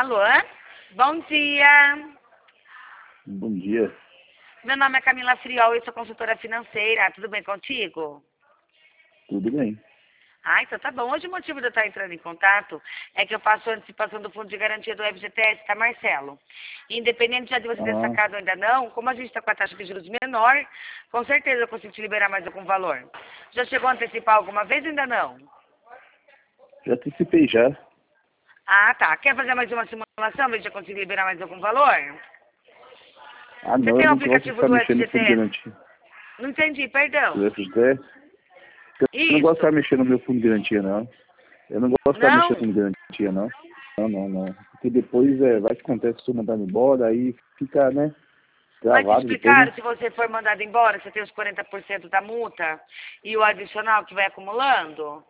Alô? Bom dia. Bom dia. Meu nome é Camila Friol, eu sou consultora financeira. Tudo bem contigo? Tudo bem. Ah, então tá bom. Hoje o motivo de eu estar entrando em contato é que eu faço a antecipação do fundo de garantia do FGTS, tá, Marcelo? Independente já de você ter Ah, sacado ou ainda não, como a gente está com a taxa de juros menor, com certeza eu consigo te liberar mais algum valor. Já chegou a antecipar alguma vez ou ainda não? já antecipei já. Ah, tá. Quer fazer mais uma simulação, ver se eu consigo liberar mais algum valor? Ah, Você não, tem eu o não gosto de aplicativo ficar do mexendo no fundo de FGTS? garantia. Não entendi, perdão. Do FGTS. Eu não gosto de ficar Isso. mexendo no meu fundo de garantia, não. Eu não gosto de ficar mexendo no Não? fundo de garantia, não. Não. Porque depois vai que acontece que eu sou mandado embora, aí fica, né, Mas te gravado depois, explicaram, né? se você for mandado embora, você tem os 40% da multa e o adicional que vai acumulando?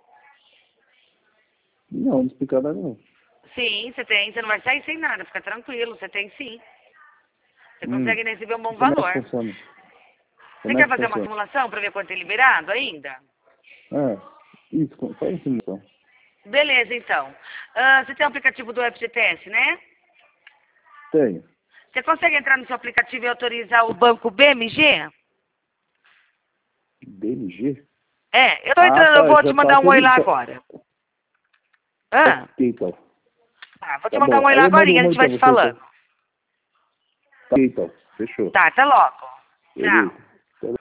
Não explicaram não. Sim, você tem. Você não vai sair sem nada, fica tranquilo, você tem sim. Você Hum. consegue receber um bom Como é que valor. funciona? Você Como é quer que fazer uma funciona? simulação para ver quanto é liberado ainda? Isso, faz assim, então. Beleza, então. Você tem o aplicativo do FGTS, né? Tenho. Você consegue entrar no seu aplicativo e autorizar o banco BMG? BMG? É, eu tô Ah, entrando, eu tá, vou te já tá mandar um oi lá autorizado. agora. Ah, Ok, então. tá, vou te Tá mandar um bom. oi Aí lá eu agora mando e a um gente oi vai pra te você, então. falando. Tá, ok, então. Fechou. Tá, até logo. Tchau. Beleza.